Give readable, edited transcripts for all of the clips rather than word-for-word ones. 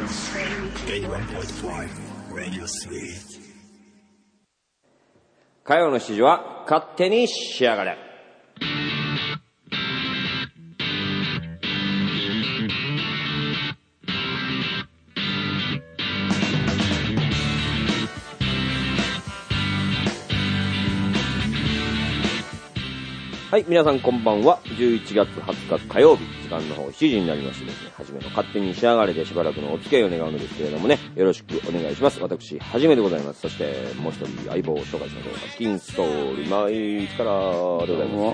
火曜の7時は勝手に仕上がれ。はい、皆さんこんばんは。11月20日火曜日、時間の方7時になりましてですね、はじめの勝手に仕上がれでしばらくのお付き合いを願うのですけれどもね、よろしくお願いします。私、はじめでございます。そして、もう一人相棒を紹介しましょう。金ストーリー毎日からでございます。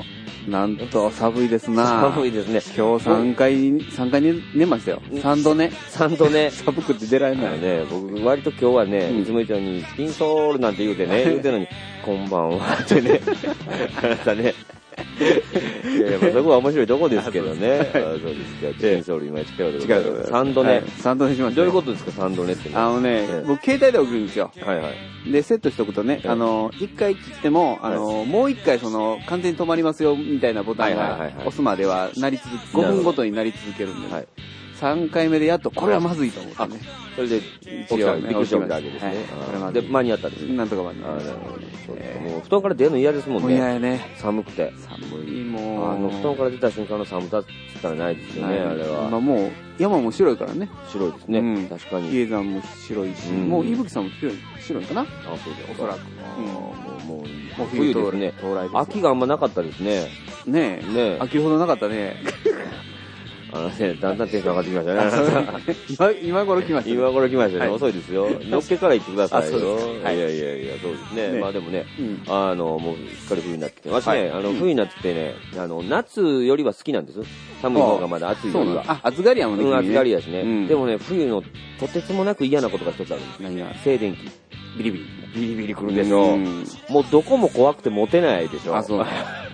なんと寒いですな。 寒いですね。 今日3回寝ましたよ。3度寝。 3度寝。 寒くて出られないね。僕、割と今日はね、いつも以上に金ストールなんて言うてね、言うてるのに、こんばんはってね、あなたね、いやいや、まあ、そこは面白いとこですけどね。そうですか。金ソール今一回でございます。3度寝。 3度寝しました。 どういうことですか、3度寝って。 僕携帯で送るんですよ。 はいはい。 で、セットしとくとね、1回切っても、もう1回完全に止まりますよ、みたいなボタンが押すまでは5分ごとになり続けるんで、ね。3回目でやっと、これはまずいと思ってね。 それで、一応、びっくりしたわけですね。で、間に合ったんですね。 なんとか間に合った。 もう、布団から出るの嫌ですもんね。 嫌やね。 寒くて。 寒いもう。 布団から出た瞬間の寒さって言ったらないですよね、あれは。 まあもう、山も白いからね。 白いですね。確かに。 比叡山も白いし、もう、伊吹さんも白いかな。あ、 そうです。 おそらく。 もう、冬ですね。秋があんまなかったですね。 ねえ。秋ほどなかったね。 だんだんテンション上がってきましたね。 今頃来ましたね。 今頃来ましたね。遅いですよ。のっけから言ってくださいよ。いや、そうですね。まあでもね、もうすっかり冬になってきて。私ね、冬になってね、夏よりは好きなんです。寒い方がまだ暑いよりは。 あ、暑がりやもんね。 暑がりやしね。でもね、冬のとてつもなく嫌なことが一つあるんです。 何が？ 静電気。ビリビリ来るんでしょ。もうどこも怖くて持てないでしょ。 あ、そう。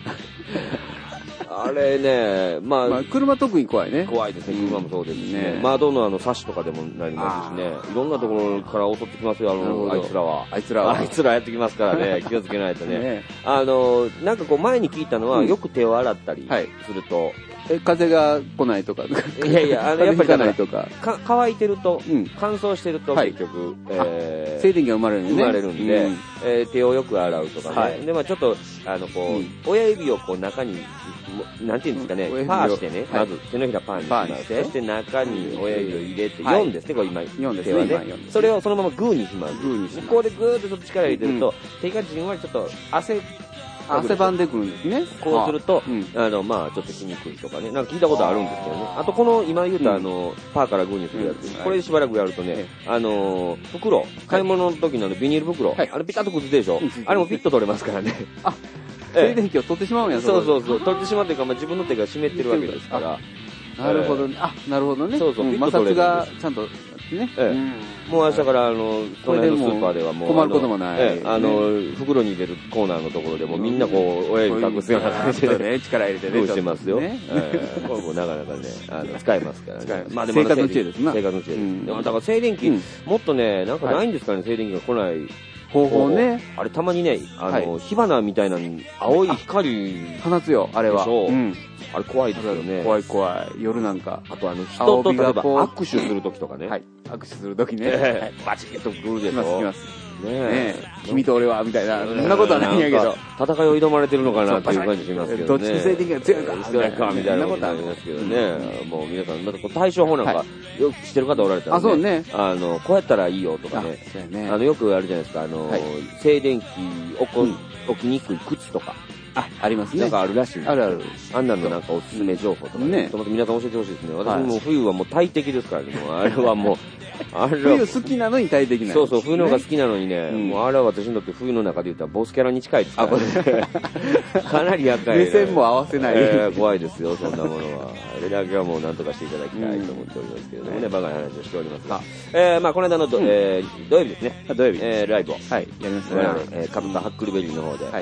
あれね、まあ、 車特に怖いね。 怖いですね、車もそうですしね。窓のサッシとかでもなりますしね。いろんなところから襲ってきますよ、あいつらは。あいつらやってきますからね、気をつけないとね。なんかこう前に聞いたのは、よく手を洗ったりすると、 風が来ないとか。 いやいや、やっぱりないとか。乾いてると、乾燥してると結局、 静電気が生まれるんで。 生まれるんで、手をよく洗うとかね。で、まあちょっと、親指をこう中に、なんていうんですかね、パーしてね、まず手のひらパーにします。そして中に親指を入れて、4ですね、これ今、4ですね。それをそのままグーにします。向こうでグーッとちょっと力入れてると、手がじんわりちょっと汗ばんでくるんですね。 こうすると、まあちょっとしにくいとかね、なんか聞いたことあるんですけどね。あとこの今言うたパーからグーにするやつ、これしばらくやるとね、袋、買い物の時のビニール袋、あれピタッと崩れてるでしょ。あれもピッと取れますからね。 あ、静電気を取ってしまうんや。 そう取ってしまうというか、自分の手が湿ってるわけですから。 なるほどね。あ、なるほどね。 そう、 摩擦がちゃんとね。 もう明日からこの辺のスーパーではもう困ることもない。 袋に入れるコーナーのところでもみんなこう親指隠すような感じで力入れてね。 どうしてますよ。これもなかなかね使えますからね。 まあ生活の知恵ですな。 生活の知恵です。でもだから静電気もっとねなんかないんですかね、静電気が来ない方法ね。 あれたまにね火花みたいな青い光放つよあれは。 あれ怖いですよね。 怖い。夜なんか。 あと人と例えば握手するときとかね。 はい。握手するときね。 バチッと来るでしょ。 来ます。ねえ。君と俺は、みたいな。そんなことはないんやけど。 戦いを挑まれてるのかなっていう感じしますけどね。 どっちの静電気が強いか。 強いか、みたいなことありますけどね。もう皆さん、また対処法なんか、よく知ってる方おられたらね。 あ、そうね。 こうやったらいいよとかね。よくあるじゃないですか。静電気起きにくい靴とか。 ありますね。 なんかあるらしい。 ある。 あんなのなんかおすすめ情報とかね。皆さん教えてほしいですね。私も冬はもう大敵ですからね。あれはもう、 冬好きなのに大敵なそう、冬の方が好きなのにね、もうあれは私にとって冬の中で言ったらボスキャラに近いですからね。かなり厄介。 目線も合わせない。 怖いですよ、そんなものは。あれだけはもう何とかしていただきたいと思っておりますけれどもね、バカな話をしておりますが。まあこの間の土曜日ですね。土曜日。ライブを。 はい、やりましたね。 カブタハックルベリーの方で。ね。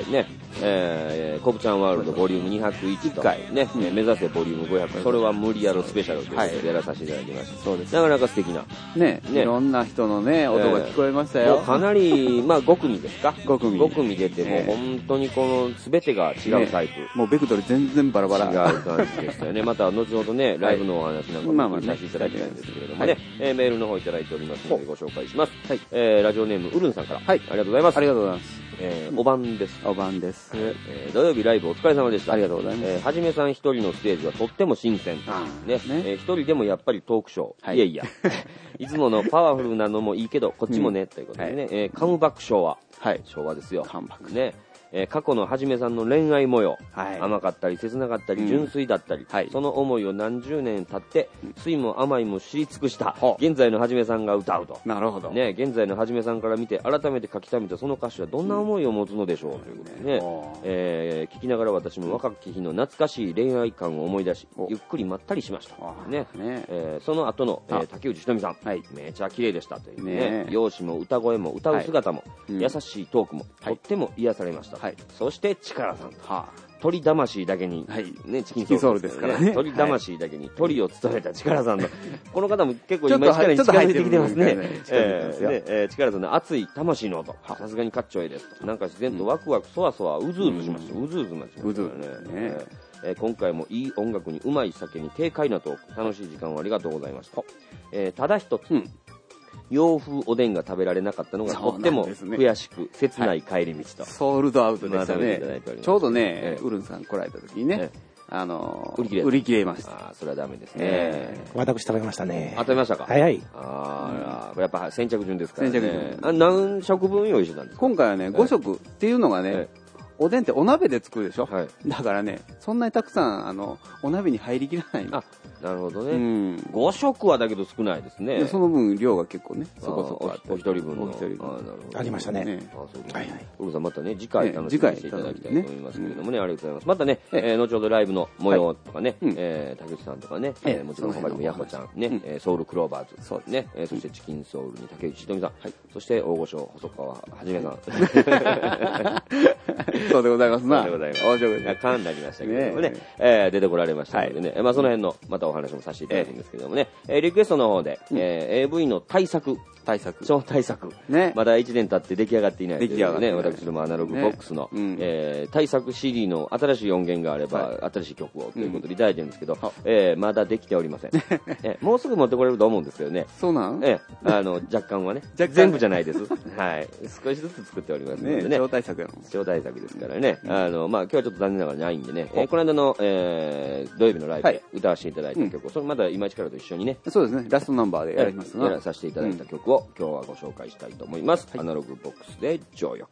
コブちゃんワールドボリューム201とね、目指せボリューム500、それは無理やろスペシャルということでやらさせていただきました。そうです。なかなか素敵な。 ね、いろんな人のね、音が聞こえましたよ。 かなり、まあ5組ですか ?5 組出て、もう本当にこの全てが違うタイプ。 もうベクトル全然バラバラ。 違う感じでしたよね。また後ほどね、ライブのお話なんかもさせていただきたいんですけれどもね、メールの方いただいておりますのでご紹介します。ラジオネームウルンさんから。ありがとうございます。 ありがとうございます。 お晩です。 お晩です。 土曜日ライブお疲れ様でした。 ありがとうございます。 はじめさん一人のステージはとっても新鮮。ね。一人でもやっぱりトークショー。いやいや。いつものパワフルなのもいいけど、こっちもね、ということでね。カムバック昭和。昭和ですよ。 カムバック。 ね。過去のはじめさんの恋愛模様、甘かったり切なかったり純粋だったり、その思いを何十年経って酸いも甘いも知り尽くした現在のはじめさんが歌うと。 なるほどね。現在のはじめさんから見て改めて書き溜めたその歌詞はどんな思いを持つのでしょうということでね、聞きながら私も若き日の懐かしい恋愛感を思い出しゆっくりまったりしましたね。その後の竹内ひとみさん、めちゃ綺麗でしたというね。容姿も歌声も歌う姿も優しいトークもとっても癒されました。そして力さんと、鳥魂だけに、ね、チキンソウルですからね。鳥魂だけに鳥を務めた力さんの、この方も結構今力に近づいてきてますね。力さんの熱い魂の音、さすがにかっちょいいですと。なんか自然とワクワクそわそわうずうずしました。うずうずしましたね。今回もいい音楽にうまい酒に軽快なトーク、楽しい時間をありがとうございました。ただ一つ、洋風おでんが食べられなかったのがとっても悔しく切ない帰り道と、 ソールドアウトでしたね。ちょうどね、ウルンさん来られた時にね、売り切れました。 それはダメですね。 私食べましたね。 食べましたか。 早い。 やっぱ先着順ですからね。先着順。何食分用意してたんですか。 今回はね、5食っていうのがね、おでんってお鍋で作るでしょ。だからね、そんなにたくさんお鍋に入りきらない。 なるほどね。5食はだけど少ないですね。 その分量が結構ね、そこそこお一人分の。 ありましたね。 ウルさんまたね、次回楽しみにしていただきたいと思いますけれどもね、ありがとうございます。またね、後ほどライブの模様とかね、竹内さんとかね、もちろん他にもヤコちゃん、ね、ソウルクローバーズ、ね、そしてチキンソウルに竹内ひとみさん、そして大御所細川はじめさん。 そうでございますな。 そうでございます。面白い。勘になりましたけれどもね、出てこられましたのでね、まあその辺のまたお話もさせていただくんですけれどもね、リクエストの方で、AV の超大作。まだ1年経って出来上がっていないというね、私どもアナログボックスの大作 CD の新しい音源があれば、新しい曲をということでいただいてるんですけど、まだできておりません。もうすぐ持ってこれると思うんですけどね。 そうなん？ 若干はね。全部じゃないです。はい。少しずつ作っておりますのでね。 超大作やろ。 超大作ですからね。まあ今日はちょっと残念ながらないんでね、この間の土曜日のライブで歌わせていただいた曲を、それまだ今力と一緒にね。 そうですね。ラストナンバーでやりますが。 やらさせていただいた曲を今日はご紹介したいと思います。アナログボックスで情欲。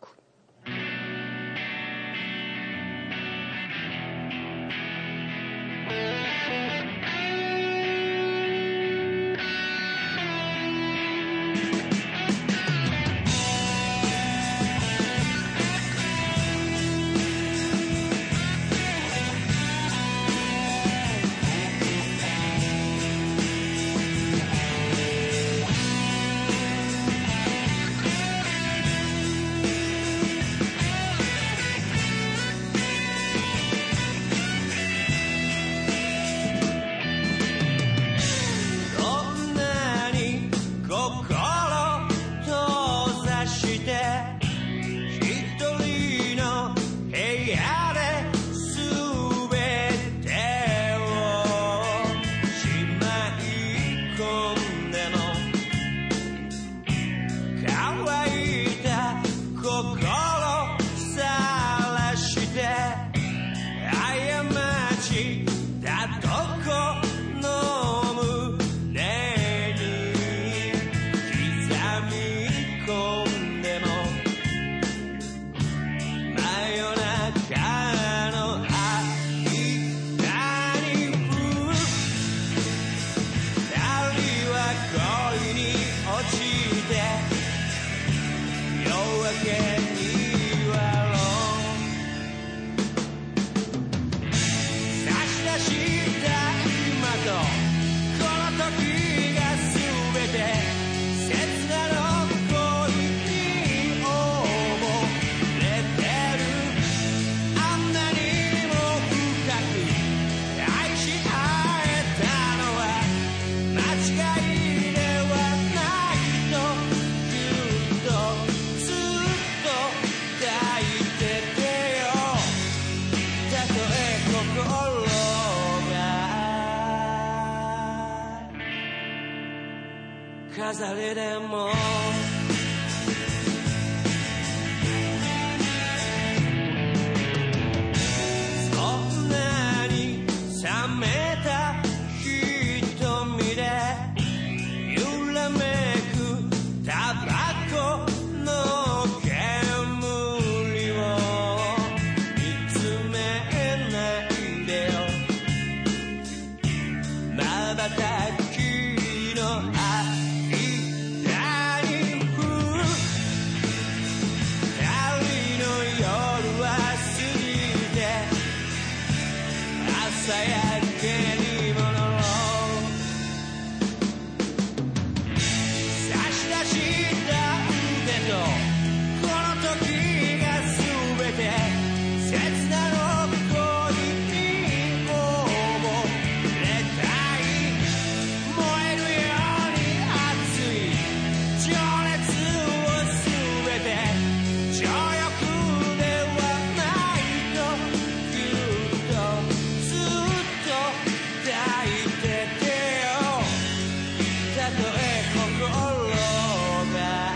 飾りでもそんなに冷めた瞳で揺らめくタバコの煙を見つめないでよ瞬きの間に二人の夜は過ぎて朝焼けにものを差し出した腕とこの時が全て切な残りに溺れたい燃えるように熱い情熱を全て情欲ではないとぎゅっとずっと抱いててよたとえ心が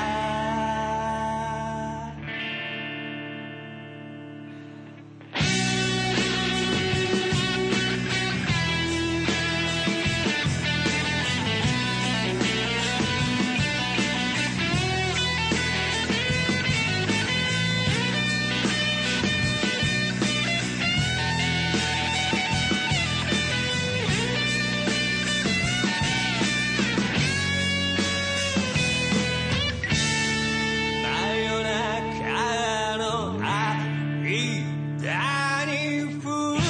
真夜中の間に二人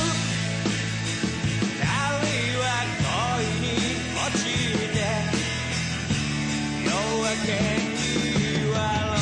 は恋に落ちて夜明けには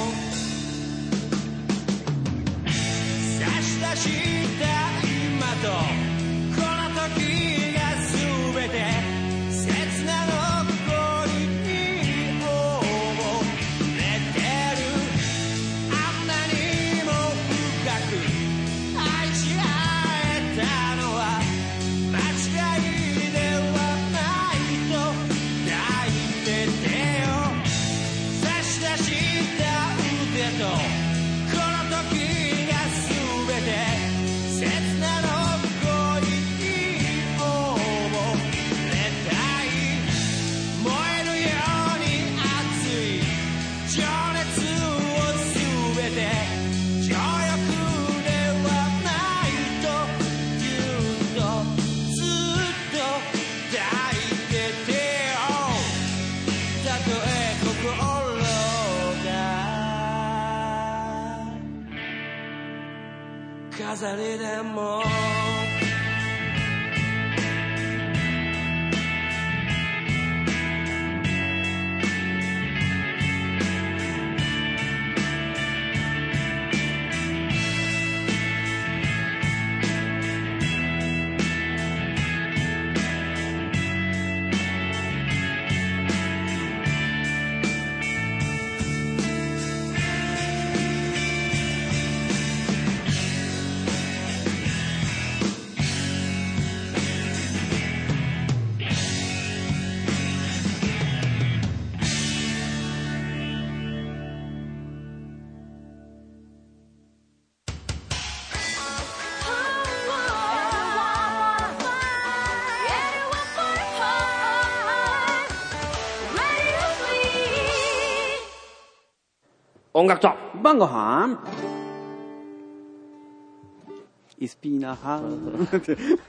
差し出した今とこの時が全て切な残りに溺れてるあんなにも深く愛し合えたのは間違いではないと抱いててよ差し出した腕とこの時が全て切な残りに溺れたい燃えるように熱い情熱を全て情欲ではないとぎゅっとずっと抱いててよたとえ心が飾りでも音楽と晩ご飯イスピーナーハン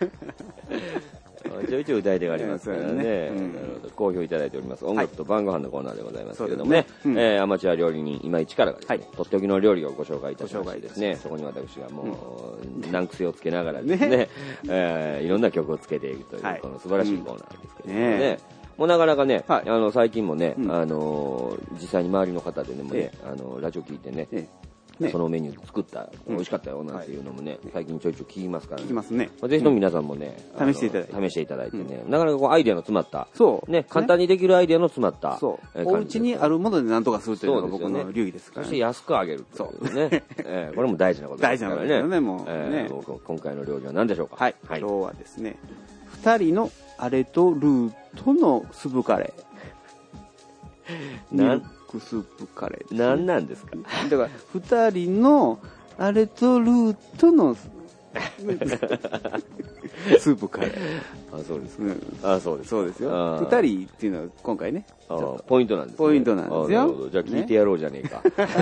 ちょいちょい歌い手がありますからね、好評いただいております音楽と晩ご飯のコーナーでございますけれどもね、アマチュア料理人今市からがですね、とっておきの料理をご紹介いたしましてですね、そこに私がもう難癖をつけながらですね、いろんな曲をつけていくというこの素晴らしいコーナーですけれどもね、もうなかなかね、最近もね、実際に周りの方でね、もねラジオ聞いてね、そのメニュー作った美味しかったよなんていうのもね、最近ちょいちょい聞きますからね。 聞きますね。 ぜひとも皆さんもね、 試していただいてね、なかなかこうアイデアの詰まった、 ね、 簡単にできるアイデアの詰まった、 お家にあるもので何とかするというのが僕の流儀ですから。 そして安くあげるというね、これも大事なことですからね。 大事なことですよね、もうね。 今回の料理は何でしょうか。 はい、今日はですね、2人のアレとルートのスープカレー。 ミルクスープカレーです、ね。 何なんですか？ だから、二人のあれとルートのスープカレー。 あ、そうですか。 うん、 あ、そうです。 そうですよ。二人っていうのは今回ね。 ポイントなんですね。 ポイントなんですよ。 なるほど。じゃあ聞いてやろうじゃねえか。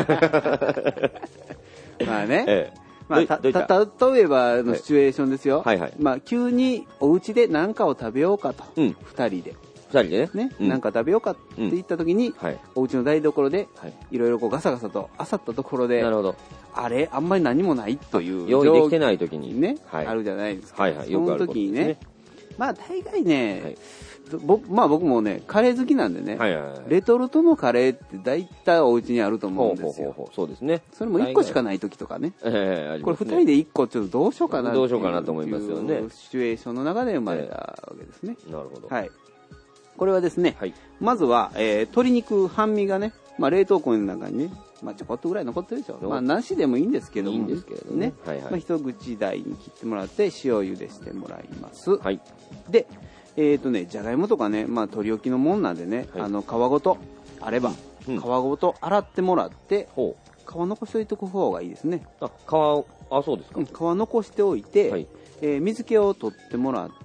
まあね。 ええ。 まあ、例えばのシチュエーションですよ。はいはい。まあ、急にお家で何かを食べようかと。二人で。 二人でね。 何か食べようかって言った時に、お家の台所で、いろいろこうガサガサと漁ったところで、 なるほど。 あれあんまり何もないという。 用意できてない時に。 ね。あるじゃないですか。 はいはい。よくある。 その時にね。まあ、大概ね、まあ僕もね、カレー好きなんでね、レトルトのカレーって大体お家にあると思うんですよ。 そうですね。 それも1個しかない時とかね。これ2人で1個ちょっとどうしようかなどうしようかなと思いますよね。 シチュエーションの中で生まれたわけですね。 なるほど。 はい。これはですね、まずは、鶏肉半身がね、まあ冷凍庫の中にね、まあちょこっとぐらい残ってるでしょ。まあなしでもいいんですけども。いいんですけどね。まあ一口大に切ってもらって塩茹でしてもらいます。はい。で、じゃがいもとかね、まあ取り置きのもんなんでね、皮ごとあれば、皮ごと洗ってもらって、皮残しておいておく方がいいですね。 そうですか。 皮残しておいて、水気を取ってもらって、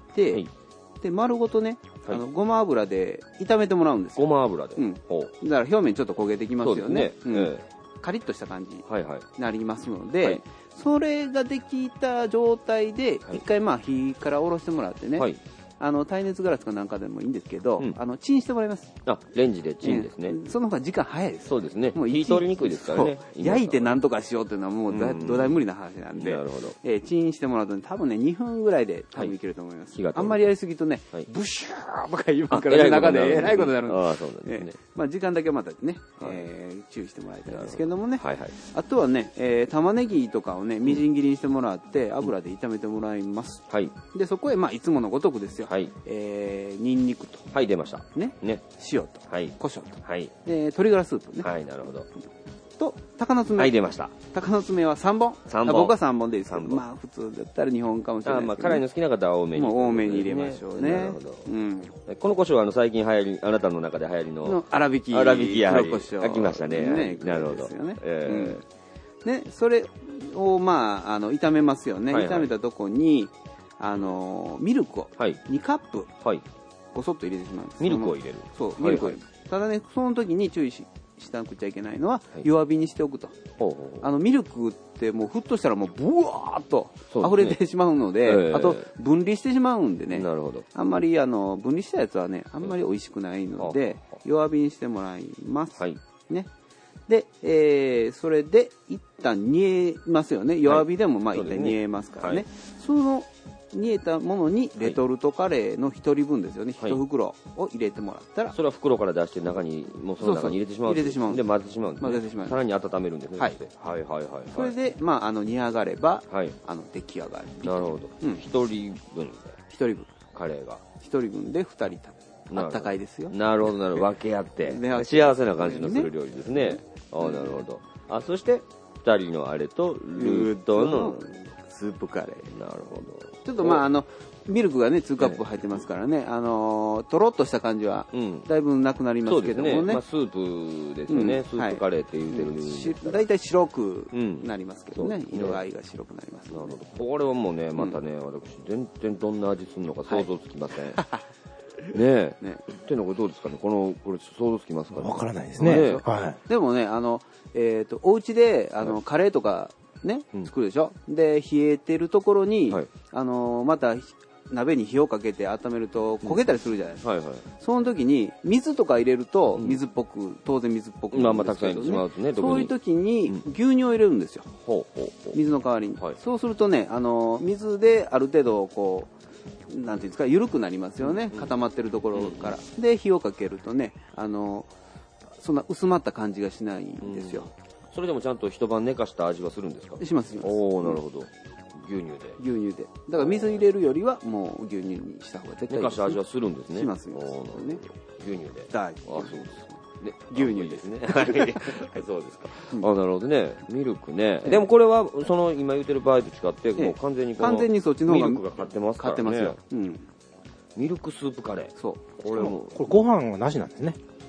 で、丸ごとね、ごま油で炒めてもらうんですよ。 ごま油で。 だから表面ちょっと焦げてきますよね。カリッとした感じになりますので、それができた状態で、一回まあ火から下ろしてもらってね、耐熱ガラスかなんかでもいいんですけど、チンしてもらいます。 レンジでチンですね。 その方が時間早いです。 そうですね。もう火通りにくいですからね。 焼いてなんとかしようっていうのはもう土台無理な話なんで、チンしてもらうと多分ね、2分ぐらいで多分いけると思います。あんまりやりすぎとね、ブシューとか言いますからね、中でえらいことになるんで。まあ時間だけまたね、注意してもらいたいんですけどもね。あとはね、玉ねぎとかをね、みじん切りにしてもらって、油で炒めてもらいます。で、そこへまあいつものごとくですよ。ニンニクと。 出ました。 ね。塩と。胡椒と。で、鶏ガラスープね。 なるほど。 と、鷹の爪。 出ました。 鷹の爪は3本。僕は3本でいいです。まあ、普通だったら2本かもしれない。 まあ、辛いの好きな方は多めに。 もう多めに入れましょうね。なるほど。 この胡椒は最近流行り、あなたの中で流行りの。 粗挽き。 粗挽きやはり。 黒胡椒。 飽きましたね。なるほど。 ね、それをまあ、炒めますよね。炒めたとこに、ミルクを2カップごそっと入れてしまうんです。 ミルクを入れる。 そう、ミルクを入れる。ただね、その時に注意しなくちゃいけないのは弱火にしておくと。ミルクってもう沸騰したらもうブワーっと溢れてしまうので、あと分離してしまうんでね。 なるほど。 あんまり分離したやつはね、あんまり美味しくないので弱火にしてもらいます。ね。で、それで一旦煮えますよね。弱火でもまあ一旦煮えますからね。その煮えたものにレトルトカレーの1人分ですよね。1袋を入れてもらったら。 それは袋から出して中に、もうその中に入れてしまう。 入れてしまう。 で、混ぜてしまうんですね。 混ぜてしまう。 さらに温めるんですね。 それで、まあ、煮上がれば、出来上がり。 なるほど。1人分で。 1人分。 カレーが。 1人分で2人食べる。あったかいですよ。 なるほど、なるほど。分け合って。幸せな感じのする料理ですね。なるほど。そして、2人のあれと、ルートのスープカレー。 なるほど。 ちょっとまあ、ミルクがね、2カップ入ってますからね、とろっとした感じは、だいぶなくなりますけどもね。 スープですよね。スープカレーって言うてる。 だいたい白くなりますけどね。色合いが白くなります。 なるほど。これはもうね、またね、私、全然どんな味するのか想像つきません。ねえ。っていうのはどうですかね。これ想像つきますかね。 わからないですね。 でもね、お家で、カレーとか、ね、作るでしょ。で、冷えてるところに、また鍋に火をかけて温めると焦げたりするじゃないですか。その時に水とか入れると水っぽく、当然水っぽくなるんですけどね。そういう時に牛乳を入れるんですよ。水の代わりに。そうするとね、水である程度こう、なんていうんですか、緩くなりますよね。固まってるところから。で、火をかけるとね、そんな薄まった感じがしないんですよ。 それでもちゃんと一晩寝かした味はするんですか？ します。 おお、なるほど。牛乳で。 牛乳で。だから水入れるよりはもう牛乳にした方が絶対いい。 寝かした味はするんですね。 しますよ。 牛乳で。 大丈夫。 そうですか。 牛乳ですね。 そうですか。なるほどね。ミルクね。でもこれはその今言ってる場合と違ってもう完全に完全にそっちの方がミルクが買ってますからね。 買ってますよ。 ミルクスープカレー。 そう。 これご飯はなしなんですね。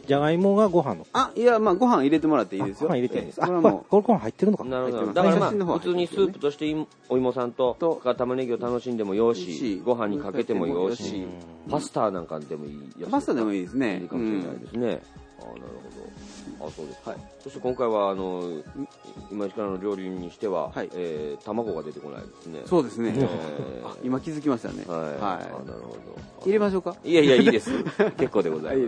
じゃがいもがご飯の。 いや、まあご飯入れてもらっていいですよ。 ご飯入れていいです。 これはもう。 これご飯入ってるのか。 なるほど。だからまあ、普通にスープとしてお芋さんと玉ねぎを楽しんでもよし、ご飯にかけてもよし、パスタなんかでもいいやつ。 パスタでもいいですね。 いいかもしれないですね。なるほど。そうです。はい。そして今回は今市からの料理にしては、卵が出てこないですね。 そうですね。今気づきましたね。 はい。なるほど。 入れましょうか。 いやいいです。結構でございます。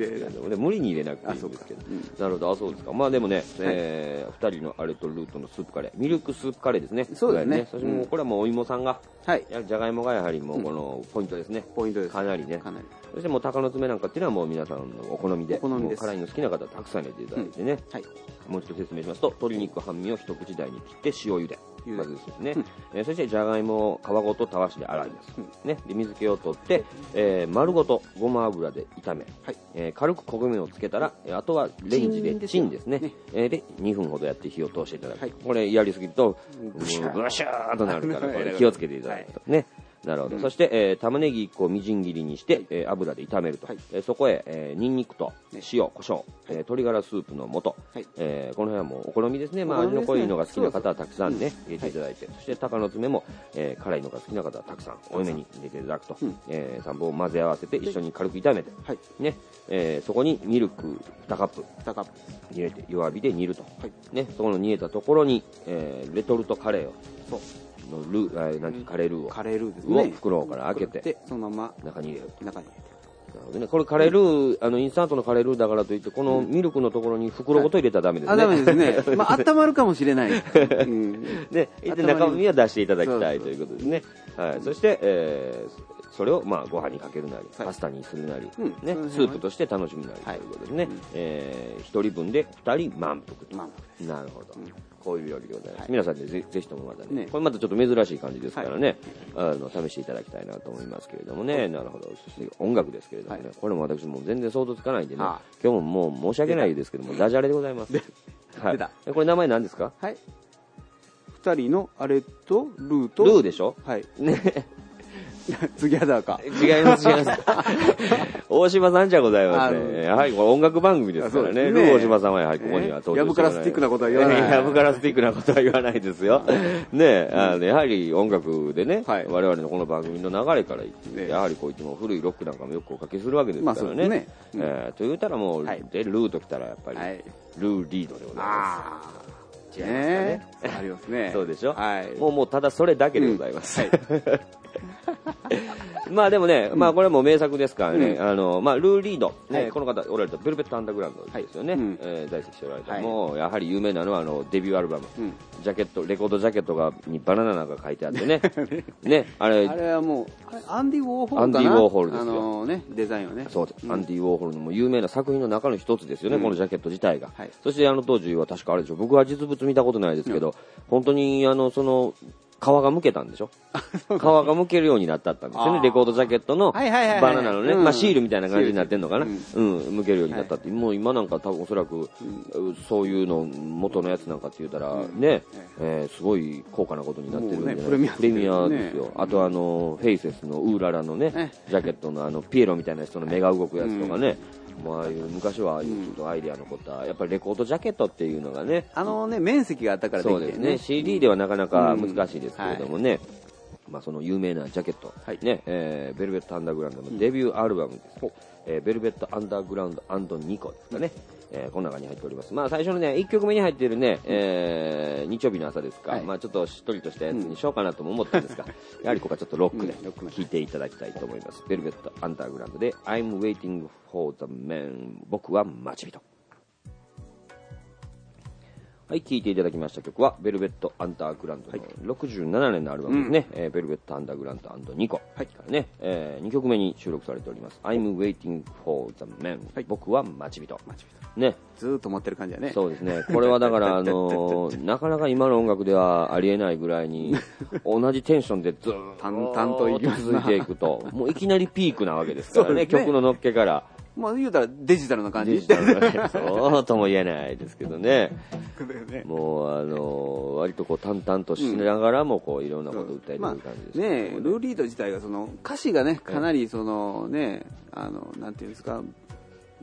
無理に入れなくていいんですけど。なるほど。そうですか。まあでもね、2人のあれとルートのスープカレー、ミルクスープカレーですね。 そうですね。 そしてもうこれはもうお芋さんが、じゃがいもがやはりもうこのポイントですね。 ポイントです。 かなりね。そしてもう鷹の爪なんかっていうのはもう皆さんのお好みで、辛いの好きな方はたくさん入れていただいてね。もう一度説明しますと、鶏肉半身を一口大に切って塩茹で。まずですね。そしてじゃがいもを皮ごとたわしで洗います。ね。で水気を取って、丸ごとごま油で炒め、軽く焦げ目をつけたら、あとはレンジでチンですね。で2分ほどやって火を通していただく。これやりすぎるとブシューとなるからこれ気をつけていただくとね。なるほど。そして、玉ねぎ1個みじん切りにして、油で炒めると。そこへ、ニンニクと塩、胡椒、鶏ガラスープの素。この辺はもうお好みですね。まあ味の濃いのが好きな方はたくさんね、入れていただいて。そして鷹の爪も、辛いのが好きな方はたくさん多めに入れていただくと。3本を混ぜ合わせて一緒に軽く炒めて。ね。そこにミルク2カップ入れて弱火で煮ると。ね。そこの煮えたところに、レトルトカレーを。カレールーですね。袋から開けて、 そのまま中に入れる。 なるほどね。これカレールー、インスタントのカレールーだからといって、このミルクのところに袋ごと入れたらダメですね。 ダメですね。まあ、温まるかもしれない。 で、中身は出していただきたいということですね。はい。そして、それをまあご飯にかけるなり、パスタにするなり、ね、スープとして楽しむなりということですね。1人分で2人満腹。なるほど。こういう料理でございます。皆さんでぜひともまたね、これまたちょっと珍しい感じですからね、試していただきたいなと思いますけれどもね。なるほど。そして音楽ですけれどもね、これも私も全然想像つかないんでね、今日ももう申し訳ないですけども、ダジャレでございます。はい。これ名前何ですか？ はい。2人のあれとルーと。 ルーでしょ？ はい。 ね。 次はだか。 違います。大島さんじゃございますね。やはりこれ音楽番組ですからね。ルー大島さんはやはりここには登場してない。 ヤブカラスティックなことは言わない。 ヤブカラスティックなことは言わないですよ。ねやはり音楽でね、我々のこの番組の流れから言って、やはりこういつも古いロックなんかもよくおかけするわけですからね。と言ったらもう、で、ルーときたらやっぱり、ルーリードでございます。違いますかね。 ありますね。 そうでしょ。もうただそれだけでございます。まあでもね、まあこれはもう名作ですからね、まあルー・リード、この方おられたベルベット・アンダーグラウンドですよね、在籍しておられた、もうやはり有名なのはデビューアルバム、ジャケット、レコードジャケットにバナナなんか書いてあってね、ね、あれはもう、アンディ・ウォーホルかな、アンディ・ウォーホルですよ。デザインはね。そうです。アンディ・ウォーホルのも有名な作品の中の一つですよね、このジャケット自体が。そして当時は確かあれでしょ、僕は実物見たことないですけど、本当に皮がむけたんでしょ皮がむけるようになったんですよね。レコードジャケットのバナナのね、まあシールみたいな感じになってんのかな。むけるようになったって。もう今なんか多分おそらく、そういうの元のやつなんかって言ったら、ね、すごい高価なことになってるんで、プレミアですよ。あとフェイセスのウーララのね、ジャケットのピエロみたいな人の目が動くやつとかね、まあ、昔はアイデアのこと、やっぱりレコードジャケットっていうのがね、 面積があったからできて、 そうですね、CD ではなかなか難しいですけれどもね、まあその有名なジャケット、ね、ベルベット・アンダーグラウンドのデビューアルバムです。ベルベット・アンダーグラウンド&2個ですかね。この中に入っております。まあ最初のね、1曲目に入っているね、日曜日の朝ですか、まあちょっとしっとりとしたやつにしようかなとも思ったんですが、やはりここはちょっとロックで聴いていただきたいと思います。ベルベット・アンダーグラウンドで I'm waiting for the man 僕は待ち人。はい、聴いていただきました曲は、ベルベット・アンダーグラウンドの67年のアルバムですね。ベルベット・アンダーグラウンド&2個からね、2曲目に収録されております。I'm waiting for the man、僕は待ち人。ね。 ずーっと待ってる感じだね。 そうですね。これはだからなかなか今の音楽ではありえないぐらいに、同じテンションでずーっと淡々と続いていくと、もういきなりピークなわけですからね、曲の乗っけから。 まあ言うたらデジタルな感じ。 そうとも言えないですけどね。もう割とこう淡々としながらもこういろんなことを訴えてる感じです。 ね、ルーリード自体が歌詞がねかなりねなんていうんですか、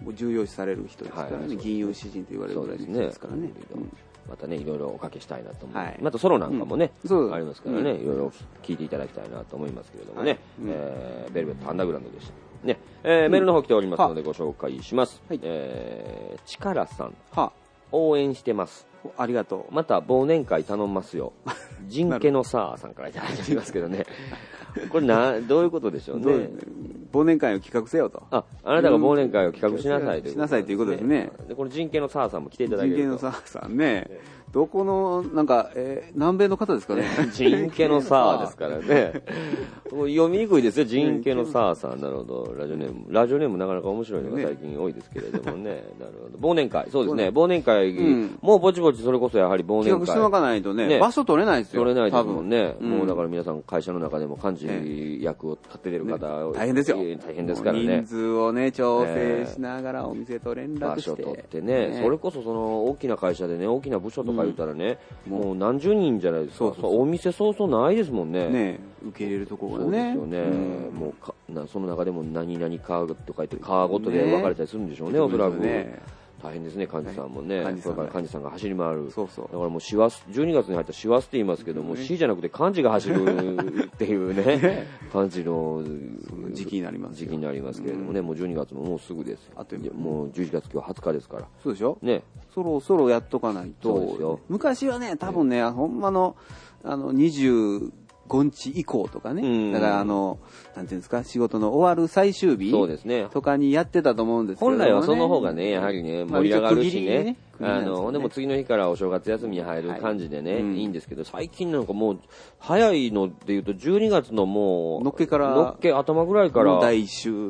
重要視される人ですからね、銀融詩人と言われるぐらいの人ですからね。 またね、いろいろおかけしたいなと思う。またソロなんかもね、ありますからね、いろいろ聞いていただきたいなと思いますけれどもね、ベルベットアンダーグラウンドでした。ね、メールの方来ておりますのでご紹介します。チカラさん、応援してます。 ありがとう。また忘年会頼みますよ。ジンケのさーさんからいただいておりますけどね。これどういうことでしょうね。 忘年会を企画せよと。 あなたが忘年会を企画しなさいということですね。 しなさいということですね。 で、このジンケのさーさんも来ていただけると。 ジンケのさーさんね。どこの、なんか、南米の方ですかね。 ジンケのさーですからね。読みにくいですよ、ジンケのさーさん。なるほど。ラジオネームなかなか面白いのが最近多いですけれどもね。なるほど。忘年会。そうですね。忘年会、もうぼちぼちそれこそやはり忘年会。 企画しておかないとね、場所取れないですよ。 取れないですもんね。もうだから皆さん会社の中でも幹事役を立ててる方、 大変ですよ。 大変ですからね。 人数をね、調整しながらお店と連絡して。 場所取ってね。それこそその大きな会社でね、大きな部署とか言ったらね、もう何十人じゃないですか。お店そうそうないですもんね。 ね、受け入れるところがね。 そうですよね。もうその中でも何々カーとか言ってカーごとで分かれたりするんでしょうね、おそらく。大変ですね、幹事さんもね。それから幹事さんが走り回る。だからもう12月に入った師走って言いますけども、師じゃなくて幹事が走るっていうね、幹事の時期になります。 時期になりますけれどもね、もう12月ももうすぐです。もう11月今日20日ですから。 そうでしょね。 そろそろやっとかないと。昔はね、多分ね、ほんまの、25日以降とかね。だからなんていうんですか、仕事の終わる最終日とかにやってたと思うんですけど、 本来はその方がね、やはりね、盛り上がるしね。でも次の日からお正月休みに入る感じでね、いいんですけど、最近なんかもう、早いので言うと、12月のもう、 のっけ頭ぐらいから、 第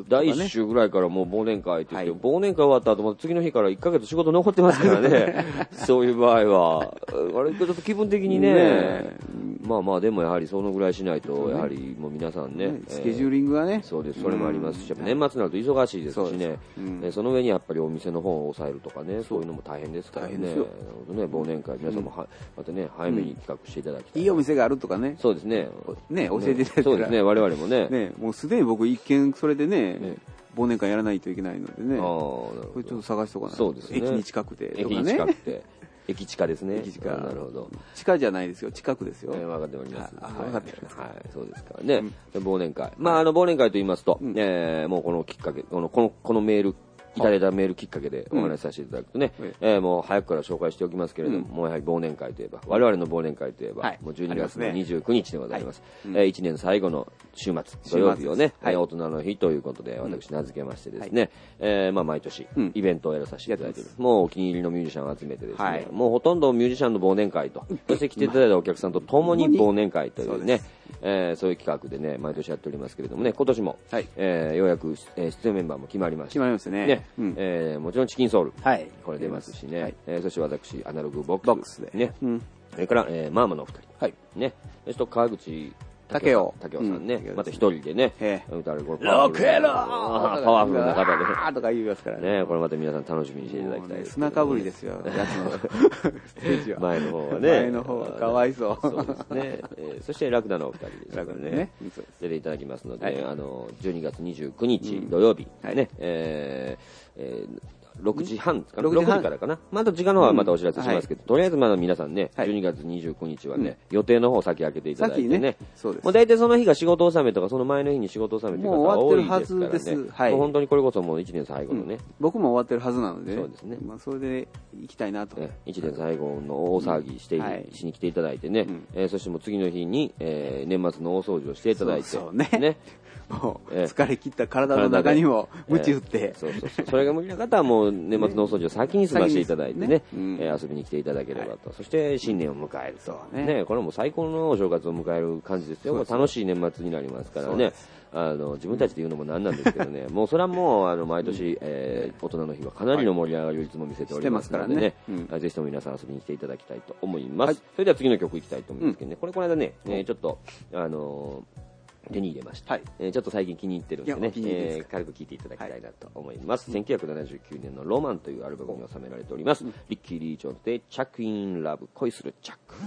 1 週ぐらいからもう忘年会って言って、忘年会終わった後も次の日から1ヶ月仕事残ってますからね、そういう場合は。あれ、ちょっと気分的にね、まあまあでもやはりそのぐらいしないと、やはりもう皆さんね、 スケジューリングがね。 そうです、それもありますし、年末になると忙しいですしね、その上にやっぱりお店の方を抑えるとかね、そういうのも大変ですからね。忘年会、皆さんもまたね、早めに企画していただきたい。 いいお店があるとかね。 そうですね。 ね、教えていただいたら。 そうですね、我々もね。 もうすでに僕一見それでね、忘年会やらないといけないのでね。これちょっと探しとかないと。 そうですね。 駅に近くて。 駅に近くて。駅近ですね。 駅近。 なるほど。 近じゃないですよ。近くですよ。 分かっております。 分かってる。 はい、そうですからね。忘年会。まあ、忘年会と言いますと、もうこのきっかけ、このメール、いただいたメールきっかけでお話しさせていただくとね、もう早くから紹介しておきますけれども、もうやはり忘年会といえば、我々の忘年会といえば、もう12月の29日でございます。1年最後の週末、土曜日をね、大人の日ということで、私名付けましてですね、毎年イベントをやらさせていただいている。もうお気に入りのミュージシャンを集めてですね、もうほとんどミュージシャンの忘年会と、そして来ていただいたお客さんと共に忘年会というね、そういう企画でね、毎年やっておりますけれどもね、今年も、ようやく出演メンバーも決まりました。 決まりましたね。 もちろんチキンソウル、これ出ますしね、そして私アナログボックスでね、それからマーマのお二人、ね、そして川口武雄さんね、また一人でね、歌うロケロパワフルな方でとか言いますからね、これまた皆さん楽しみにしていただきたいです。 砂かぶりですよ、やつのステージは。 前の方はね。 前の方はかわいそう。 そうですね。そしてラクダのお二人ですからね、出ていただきますので、12月29日土曜日、ね、6時半ですか、6時からかな。また時間の方はまたお知らせしますけど、とりあえずまだ皆さんね、12月29日はね、予定の方を先開けていただいてね。もう大体その日が仕事納めとか、その前の日に仕事納めという方が多いですからね。もう本当にこれこそもう1年最後のね。 僕も終わってるはずなので、 そうですね。 それで行きたいなと。 1年最後の大騒ぎしてしに来ていただいてね、そしてもう次の日に年末の大掃除をしていただいて、ね。 もう疲れ切った体の中にも鞭打って、 それが無理な方はもう年末のお掃除を先に済ましていただいてね、遊びに来ていただければと。そして新年を迎えるとね、これも最高のお正月を迎える感じですよ。楽しい年末になりますからね。自分たちで言うのもなんなんですけどね、もうそれはもう毎年大人の日はかなりの盛り上がりをいつも見せておりますのでね、ぜひとも皆さん遊びに来ていただきたいと思います。それでは次の曲いきたいと思うんですけどね、この間ね、ちょっと手に入れました。ちょっと最近気に入ってるんでね、軽く聴いていただきたいなと思います。1979年のロマンというアルバムに収められております。リッキー・リー・ジョーンズでチャック・イン・ラブ、恋するチャック。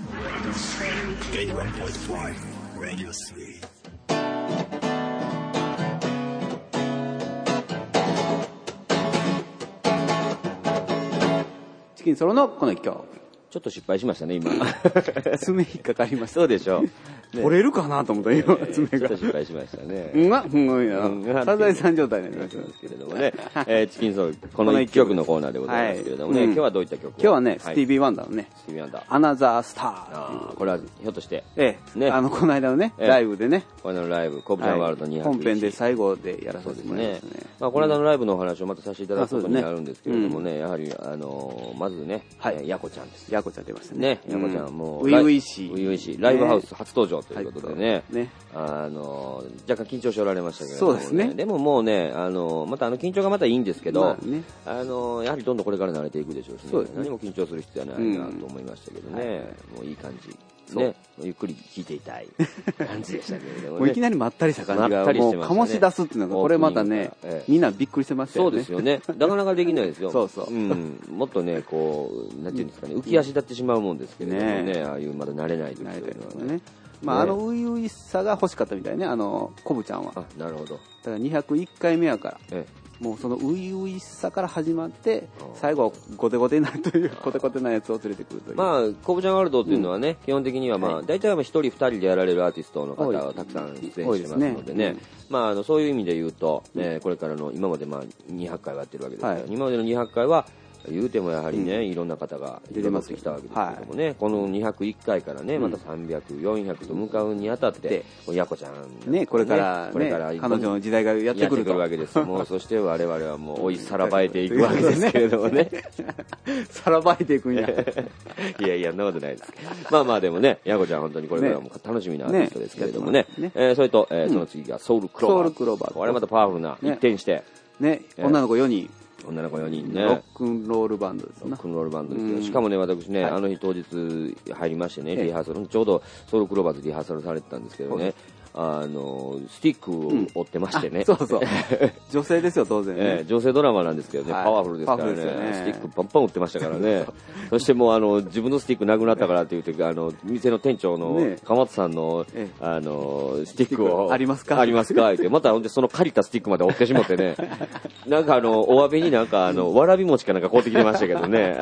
キンソロのこの一曲。 ちょっと失敗しましたね、今。 爪引っかかりました。 そうでしょ。 取れるかなと思った今、爪が。 ちょっと失敗しましたね。 サザエさん状態になりましたですけれどもね。チキンソウル、この一曲のコーナーでございますけれどもね。今日はどういった曲を？ 今日はね、スティービー・ワンダーのね、 スティービー・ワンダー。 アナザー・スター。 これはひょっとして。 ね。この間のね、ライブでね。 この間のライブ、コブちゃんワールド201。 本編で最後でやらせてもらいましたね。 まあ、この間のライブのお話をまたさせていただくことになるんですけれどもね、やはり、まずね、ヤコちゃんです。 ヤコちゃん出ましたね。 ヤコちゃんもう、初々しい。 初々しい。ライブハウス初登場ということでね。若干緊張しておられましたけれども、ね、そうですね。でももうね、また緊張がまたいいんですけど、やはりどんどんこれから慣れていくでしょうしね、何も緊張する必要はないなと思いましたけどね、もういい感じ。ね、ゆっくり聴いていたい感じでしたけれどもね。 もういきなりまったりした感じが、もう醸し出すっていうのが、これまたね、みんなびっくりしてましたよね。 そうですよね。なかなかできないですよ。 そうそう。 もっとね、こう、なんていうんですかね、浮き足立ってしまうもんですけれどもね、ああいうまだ慣れない時というのはね。 まあ、初々しさが欲しかったみたいね、コブちゃんは。 なるほど。 だから201回目やから。もうその初々しさから始まって最後ゴテゴテになるというコテコテなやつを連れてくるという。 まあコブちゃんワールドっていうのはね、基本的にはまあ大体は1人2人でやられるアーティストの方はたくさん出演してますのでね、まあそういう意味で言うとこれからの今までまあ200回はやってるわけですから、今までの200回は言うてもやはりね、いろんな方が出てますきたわけですけどもね、この201回からね、また300、400と向かうにあたって、ヤコちゃんね、これから彼女の時代がやってくるわけです。もうそして我々はもう追いさらばえていくわけですけれどもね。 さらばえていくんや。 いやいや、そんなことないです。まあまあでもね、ヤコちゃん本当にこれからも楽しみなアーティストですけれどもね。それと、その次がソウルクローバー。これまたパワフルな一転して。 ね、女の子4人。 女の子4人ね。 ロックンロールバンドですね。 ロックンロールバンドですよ。しかもね、私ね、あの日当日入りましてね、リハーサル、ちょうどソウルクローバーズリハーサルされてたんですけどね、スティックを追ってましてね。 そうそう。女性ですよ、当然。 女性ドラマなんですけどね、パワフルですからね。スティックパンパン追ってましたからね。そしてもう自分のスティックなくなったからって言って、店の店長の鎌田さんの、スティックを。 ありますかありますかって。またその借りたスティックまで追ってしまってね。なんかお詫びになんかわらび餅かなんか買うてきてましたけどね。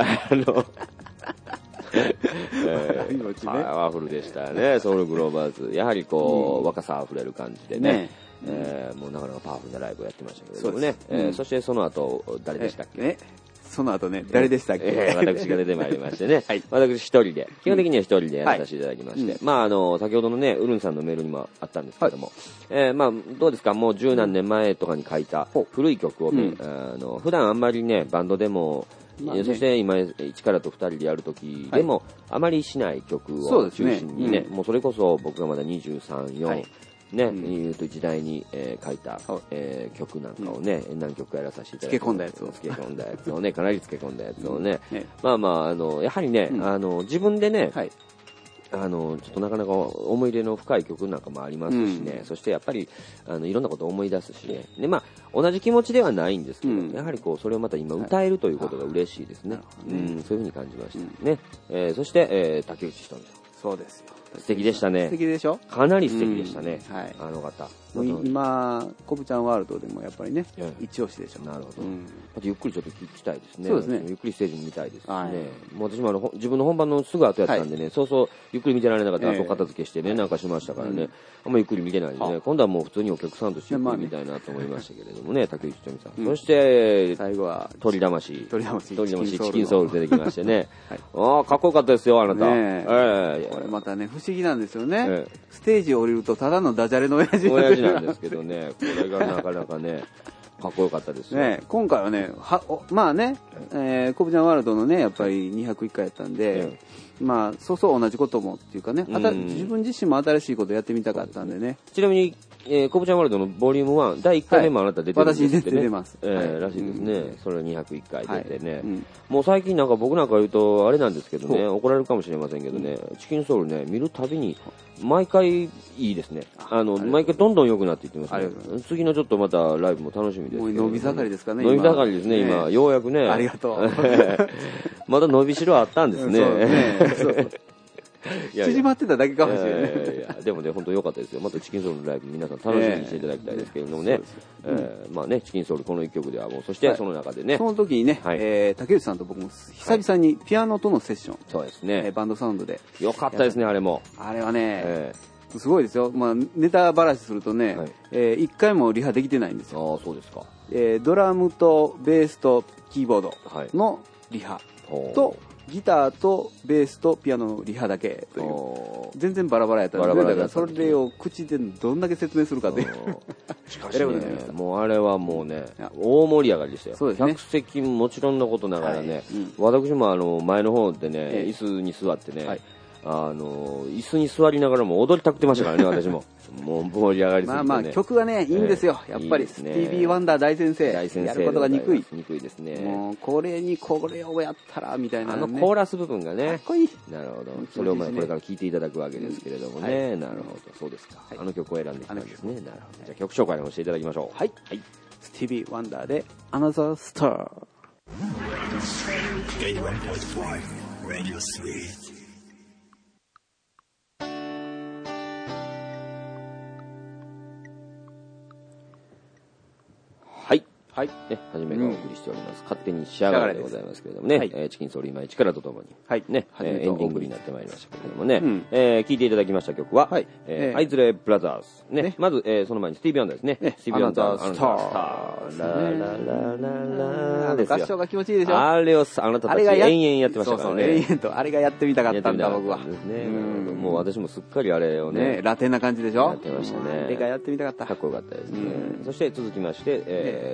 パワフルでしたね、ソウルグローバーズ。やはりこう、若さあふれる感じでね、もうなかなかパワフルなライブをやってましたけれどもね。そしてその後、誰でしたっけ？ その後ね、誰でしたっけ？ 私が出てまいりましてね。私一人で、基本的には一人でやらさせていただきまして。まあ先ほどのね、ウルンさんのメールにもあったんですけども、まあどうですか、もう十何年前とかに書いた古い曲をね、普段あんまりね、バンドでも、そして今1からと2人でやるときでもあまりしない曲を中心にね、もうそれこそ僕がまだ23、4ね、いうと時代に書いた曲なんかをね、何曲かやらさせていただいて、 漬け込んだやつをね、かなり漬け込んだやつをね、まあまあやはりね、自分でね、ちょっとなかなか思い入れの深い曲なんかもありますしね、そしてやっぱりいろんなことを思い出すしね、でまあ同じ気持ちではないんですけど、やはりこうそれをまた今歌えるということが嬉しいですね。そういうふうに感じましたね。そして竹内ひとみさん。 そうですよ。 素敵でしたね。 素敵でしょ？ かなり素敵でしたね。あの方。 今コブちゃんワールドでもやっぱりね、一押しでしょ。 なるほど。ゆっくりちょっと聞きたいですね。 そうですね。 ゆっくりステージ見たいですね。もう私も自分の本番のすぐ後やったんでね、そうそうゆっくり見てられなかったら後片付けしてね、なんかしましたからね、あんまゆっくり見てないんでね、今度はもう普通にお客さんとしてゆっくり見たいなと思いましたけれどもね、竹内ひとみさん。そして最後は鳥魂チキンソウル出てきましてね。 ああ、かっこよかったですよ、あなた。 これまたね、不思議なんですよね。ステージ降りるとただのダジャレの親父なんですけどね、これがなかなかね、かっこよかったですね。 今回はね、まあね、コブちゃんワールドのね、やっぱり201回やったんで、まあ、そうそう同じこともっていうかね、自分自身も新しいことやってみたかったんでね。 ちなみに、コブちゃんワールドのボリューム1、第1回目もあなた出てるんですってね。 私出てます。 らしいですね。それが201回出てね。もう最近なんか僕なんか言うと、あれなんですけどね、怒られるかもしれませんけどね、チキンソウルね、見るたびに、毎回いいですね。毎回どんどん良くなっていってますね。次のちょっとまたライブも楽しみです。 もう伸び盛りですかね、 伸び盛りですね、今。ようやくね。 ありがとう。 まだ伸びしろあったんですね。 縮まってただけかもしれない。 でもね、本当良かったですよ。またチキンソウルのライブ皆さん楽しみにしていただきたいですけれどもね。まあね、チキンソウルこの一曲ではもう、そしてその中でね。 その時にね、竹内さんと僕も久々にピアノとのセッション。 そうですね。 バンドサウンドで。 良かったですね、あれも。 あれはね、すごいですよ。まあ、ネタばらしするとね、一回もリハできてないんですよ。 ああ、そうですか。 ドラムとベースとキーボードのリハと、ギターとベースとピアノのリハだけという、全然バラバラやったんで、だからそれを口でどんだけ説明するかで。 しかしね、もうあれはもうね、大盛り上がりでしたよ。 そうですね。 客席もちろんのことながらね、私も前の方でね、椅子に座ってね、椅子に座りながらも踊りたくってましたからね、私も。もう盛り上がりすぎてね。まあまあ曲がね、いいんですよ。やっぱり、スティービー・ワンダー大先生。やることが憎い。 憎いですね。 もう、これにこれをやったら、みたいな。 コーラス部分がね。 かっこいい。 なるほど。それをこれから聴いていただくわけですけれどもね。なるほど。そうですか。あの曲を選んできたんですね。なるほど。じゃあ曲紹介をしていただきましょう。 はい。スティービー・ワンダーで、Another Star。Radio Sweet。 はい。ね、はじめがお送りしております。勝手に仕上がれでございますけれどもね。チキンソウル今一からとともに。ね、エンディングになってまいりましたけれどもね。聴いていただきました曲は、アイズレブラザーズ。ね。まず、その前にスティービー・ワンダーですね。スティービー・ワンダー、スター。ララララですよ。 合唱が気持ちいいでしょ。 あれをあなたたち延々やってましたからね。 延々と、あれがやってみたかったんだ、僕は。 もう私もすっかりあれをね。 ラテンな感じでしょ。 やってましたね。 あれがやってみたかった。 かっこよかったですね。そして続きまして、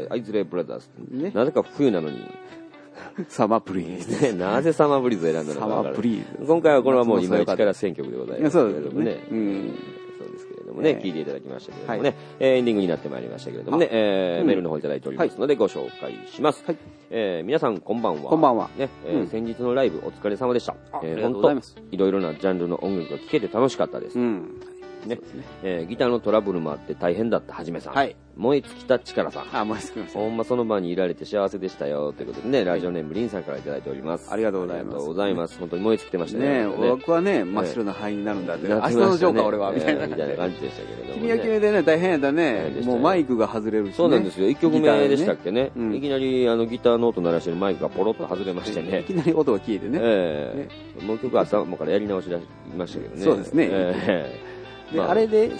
アイズレブラザーズ。なぜか冬なのに。 サマーブリーズ。 なぜサマーブリーズを選んだのか。 サマーブリーズ。 今回はこれはもう今一から選曲でございますけれどもね。そうですけれどもね、聴いていただきましたけれどもね、エンディングになってまいりましたけれどもね、メールの方いただいておりますのでご紹介します。皆さんこんばんは。 こんばんは。 ね、先日のライブお疲れ様でした。本当いろいろなジャンルの音楽が聴けて楽しかったです。ね、ギターのトラブルもあって大変だったはじめさん、燃え尽きた力さん、 燃え尽きました。 ほんまその場にいられて幸せでしたよということでね、ラジオネームリンさんからいただいております。 ありがとうございます。 ありがとうございます。本当に燃え尽きてましたね。 僕はね、真っ白な灰になるんだって、明日のジョーカー俺はみたいな感じでしたけれども、君は君でね大変やったね。もうマイクが外れるし、 そうなんですよ。1曲目でしたっけね、いきなりギターの音鳴らしてるマイクがポロッと外れましてね、 いきなり音が消えてね、 もう曲は頭からやり直し出しましたけどね。 そうですね。で、あれで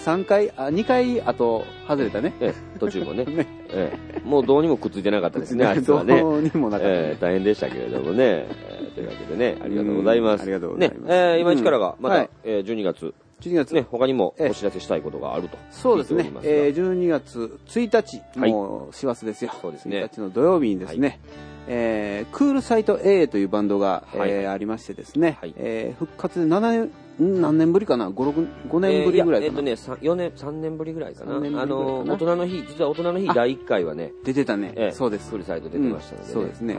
2回後外れたね。 途中もね。もうどうにもくっついてなかったですね、あいつはね。 どうにもなかった。 大変でしたけれどもね。というわけでね、ありがとうございます。 ありがとうございます。 ね、今一からが、また、12月。ね、他にもお知らせしたいことがあると。 そうですね。12月1日、もう師走ですよ。 そうですね。 1日の土曜日にですね、クールサイト A というバンドがありましてですね、復活で何年ぶりかな、5年ぶりぐらいかな。 3年ぶりぐらいかな。大人の日、実は大人の日第1回はね、 出てたね。そうです。 クールサイト出てましたので。 そうですね。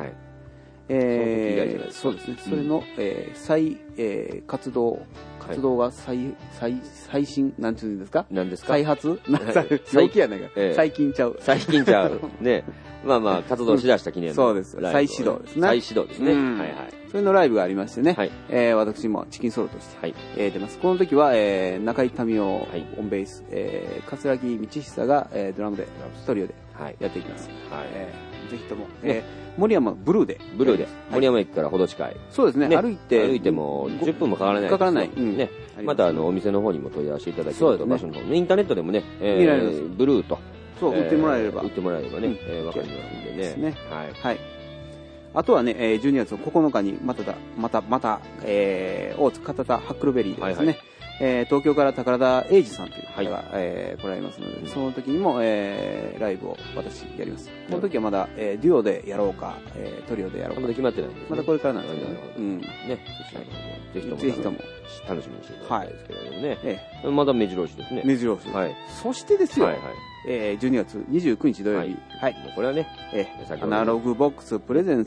そうですね。それの活動が最新、なんていうんですか？ 何ですか？ 開発？病気やないか。最近ちゃう。 最近ちゃう。ね。まあまあ、活動しだした記念の。 そうです。再始動ですね。 再始動ですね。はいはい。 それのライブがありましてね。私もチキンソロとして出ます。この時は中井民生オンベース、桂木道久がドラムでトリオでやっていきます。ぜひとも森山ブルーで森山駅からほど近い。 そうですね。歩いても10分もかからない。 かからない。 ね。またお店の方にも問い合わせていただけると場所の方、インターネットでもね、ブルーと売ってもらえればね、わかりますんでね。 はい。あとはね、12月9日にまた大津片田ハックルベリーでですね、東京から宝田英二さんという方が来られますので、その時にもライブを私やります。この時はまだデュオでやろうかトリオでやろうかまだ決まってないんです。 まだこれからなんですけどね。 ぜひとも楽しみにしていただきたいですけれどもね。まだ目白押しですね。 目白押し。そしてですよ、12月29日土曜日。 これはね、 アナログボックスプレゼンツ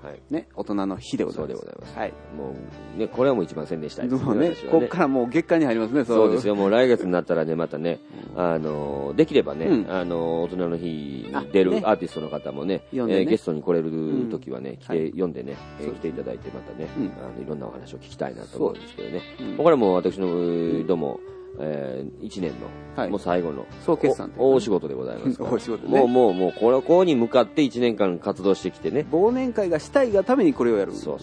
ね、大人の日でございます。 そうでございます。 はい。 もう、ね、これはもう一番宣伝したいですね。 ね、ここからもう月間に入りますね、 そうですよ。もう来月になったらね、またね、できればね、大人の日に出るアーティストの方もね、ゲストに来れる時はね、読んでね、来ていただいてまたね、いろんなお話を聞きたいなと思うんですけどね。これも私のどうも、1年の、もう最後の総決算大仕事でございますから。 大仕事ね。 もう、ここに向かって1年間活動してきてね。 忘年会がしたいがためにこれをやる。 そう。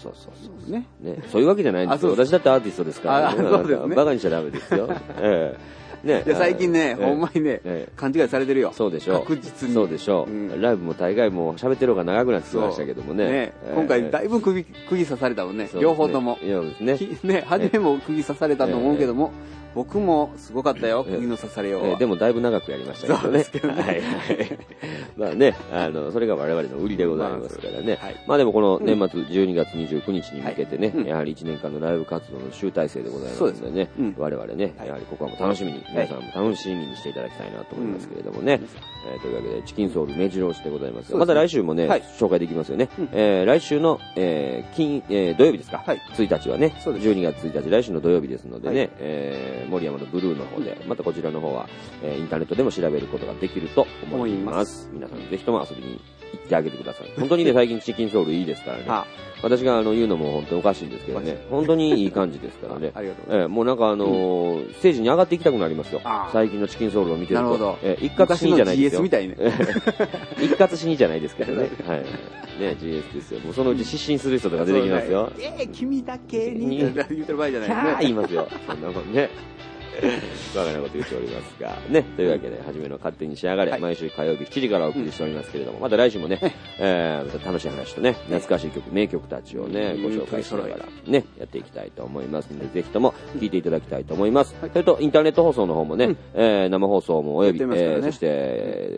ね。そういうわけじゃないんですよ。私だってアーティストですからね。バカにしちゃダメですよ。 ね、最近ね、ほんまにね、勘違いされてるよ。 そうでしょう。 確実に。 そうでしょう。ライブも大概もう喋ってる方が長くなってきましたけどもね。 今回だいぶ釘刺されたもんね。両方とも。 そうですね。 ね、初めも釘刺されたと思うけども、僕もすごかったよ、釘の刺されようは。 でもだいぶ長くやりましたけどね。はい。まあね、それが我々の売りでございますからね。まあでもこの年末12月29日に向けてね、やはり1年間のライブ活動の集大成でございますのでね、我々ね、やはりここはもう楽しみに、皆さんも楽しみにしていただきたいなと思いますけれどもね。というわけで、チキンソウル目白押しでございますが、また来週もね、紹介できますよね。来週の土曜日ですか。1日はね、12月1日、来週の土曜日ですのでね、森山のブルーの方で、またこちらの方は、インターネットでも調べることができると思います。皆さんぜひとも遊びに行ってあげてください。本当にね、最近チキンソウルいいですからね。私が言うのも本当におかしいんですけどね、本当にいい感じですからね。もうなんかステージに上がっていきたくなりますよ。最近のチキンソウルを見てると。一括死にじゃないですよ。 GS みたいね。 一括死にじゃないですけどね。はい。ね、GS ですよ。もうそのうち失神する人とか出てきますよ。 君だけに言ってる場合じゃないね。 言いますよ。そんなもんね。バカなこと言っておりますが。ね。というわけで、初めの勝手に仕上がれ。毎週火曜日7時からお送りしておりますけれども、また来週もね、また楽しい話とね、懐かしい曲、名曲たちをね、ご紹介しながらね、やっていきたいと思いますので、ぜひとも聞いていただきたいと思います。それと、インターネット放送の方もね、生放送もおよび、そして、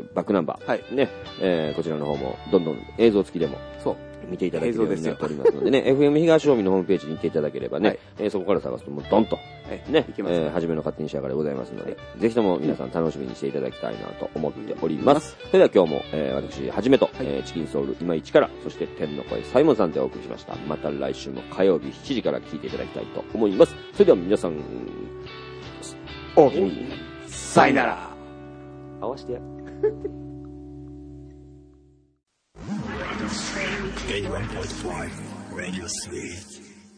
バックナンバー。ね、こちらの方も、どんどん映像付きでも。見ていただけるようになっておりますのでね、FM 東近江のホームページに行っていただければね、そこから探すともうドンと、ね、初めの勝手に仕上がれございますので、ぜひとも皆さん楽しみにしていただきたいなと思っております。それでは今日も、私、はじめと、チキンソウル今市から、そして天の声サイモンさんでお送りしました。また来週も火曜日7時から聞いていただきたいと思います。それでは皆さん、おきに、さよなら。合わせてや。81.5 Radio Suite。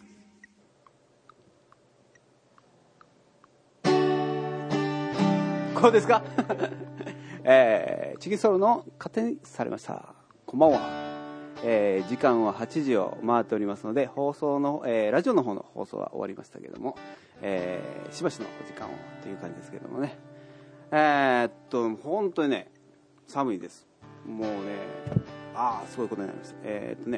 こうですかチキンソウルの勝手にされました。こんばんは。時間は8時を回っておりますので、放送の、ラジオの方の放送は終わりましたけども、しばしのお時間をという感じですけどもね。本当にね、寒いです。もうね、すごいことになりました。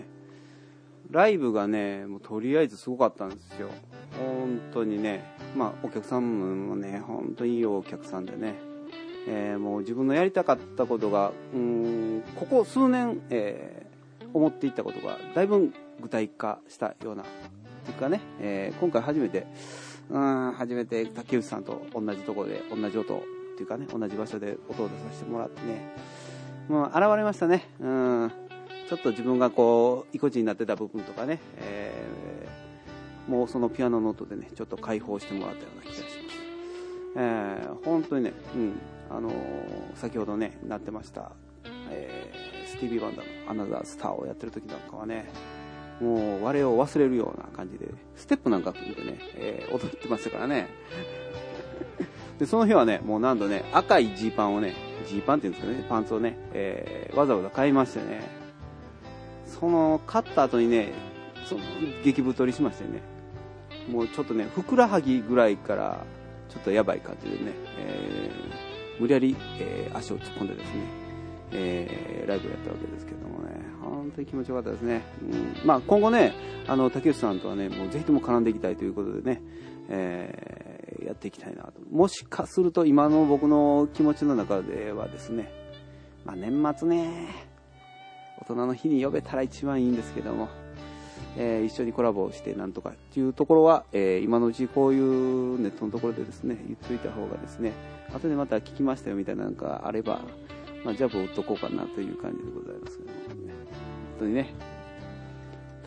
ライブがね、もうとりあえずすごかったんですよ。本当にね、お客さんもね、本当にいいお客さんでね、もう自分のやりたかったことが、ここ数年、思っていったことがだいぶ具体化したような、というかね、今回初めて竹内さんと同じところで同じ音っていうかね、同じ場所で音を出させてもらってね、もう現れましたね。ちょっと自分がこう意固地になってた部分とかね、もうそのピアノの音でね、ちょっと解放してもらったような気がします。本当にね、先ほどねなってました、スティービー・ワンダーのアナザースターをやってる時なんかはね、もう我を忘れるような感じでステップなんか踏んでね、踊ってましたからね。でその日はね、もう何度ね、赤いジーパンをね、ジーパンっていうんですかね、パンツをね、わざわざ買いましてね、その買った後にね、激太りしましてね、もうちょっとね、ふくらはぎぐらいからちょっとやばい感じでね、無理やり、足を突っ込んでですね、ライブをやったわけですけどもね、本当に気持ちよかったですね。今後ね、竹内さんとはね、もうぜひとも絡んでいきたいということでね、やっていきたいなと。もしかすると今の僕の気持ちの中ではですね、年末ね、大人の日に呼べたら一番いいんですけども、一緒にコラボをしてなんとかっていうところは、今のうちこういうネットのところでですね、言っといた方がですね、後でまた聞きましたよみたいななんかあれば、ジャブを打っとこうかなという感じでございますけどもね、本当にね、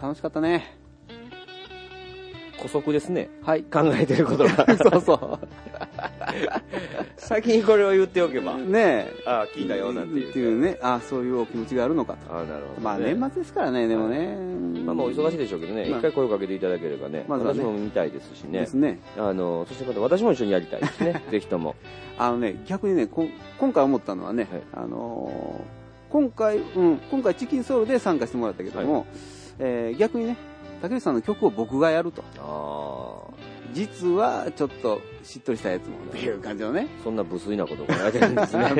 楽しかったね。 姑息ですね。 はい。 考えてることが。 そうそう。 先にこれを言っておけば。 ねえ。 ああ、聞いたよ、なんていう。 っていうね。ああ、そういうお気持ちがあるのかと。 ああ、なるほど、ね。 まあ年末ですからね、でもね。 まあお忙しいでしょうけどね、一回声をかけていただければね、私も見たいですしね。 ですね。 そしてまた私も一緒にやりたいですね。ぜひとも。 逆にね、今回思ったのはね、今回チキンソウルで参加してもらったけども、逆にね、竹内さんの曲を僕がやると。実はちょっとしっとりしたやつもっていう感じのね。 そんな無粋なことを考えてるんですね。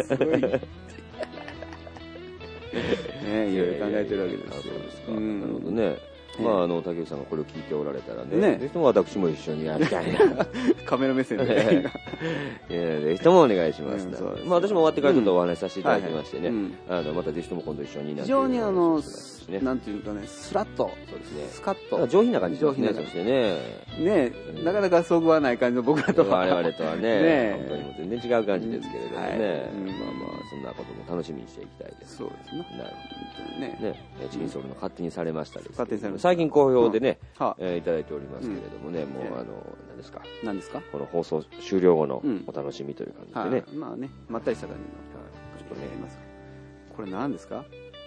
いろいろ考えてるわけです。 そうですか。なるほどね。まあ竹内さんがこれを聞いておられたらね、ぜひとも私も一緒にやりたいな。 カメラ目線で。 ぜひともお願いします。まあ私も終わってからちょっとお話しさせていただきましてね、またぜひとも今度一緒になって。 非常になんていうかね、スラッと、 そうですね、 スカッと。 上品な感じですね、そしてね。 ねなかなかそぐわない感じの僕らとは。 我々とはね、本当にもう全然違う感じですけれどもね。まあそんなことも楽しみにしていきたいです。 そうですね。 なるほどね。チキンソウルの勝手にされましたです。 勝手にされました。 最近好評でね、いただいておりますけれどもね、もう何ですかこの放送終了後のお楽しみという感じでね。 まあね、まったりした感じの。ちょっとね、これ何ですか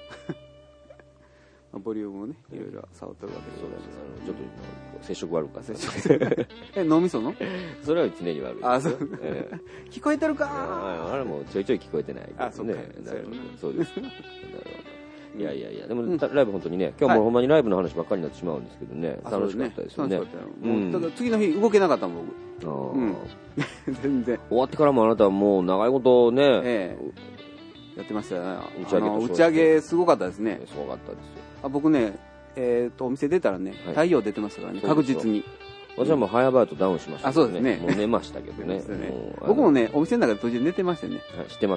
ボリュームをね、いろいろ触ってるわけでございます。 ちょっと接触悪かった脳みそのそれは常に悪い。 あ、そう。聞こえてるかあれもちょいちょい聞こえてない。 あ、そうね。 そうです。いや、でもライブ本当にね、今日もほんまにライブの話ばっかりになってしまうんですけどね、楽しかったですよね。 ただ次の日動けなかったもん、僕。全然。 終わってからもあなたはもう長いことね、 やってましたよね。打ち上げすごかったですね。 すごかったですよ。 僕ね、お店出たらね、太陽出てましたからね、確実に。 私はもう早々とダウンしました。 あ、そうですね。 もう寝ましたけどね。 僕もね、お店の中で途中で寝てましたよね。 知ってます。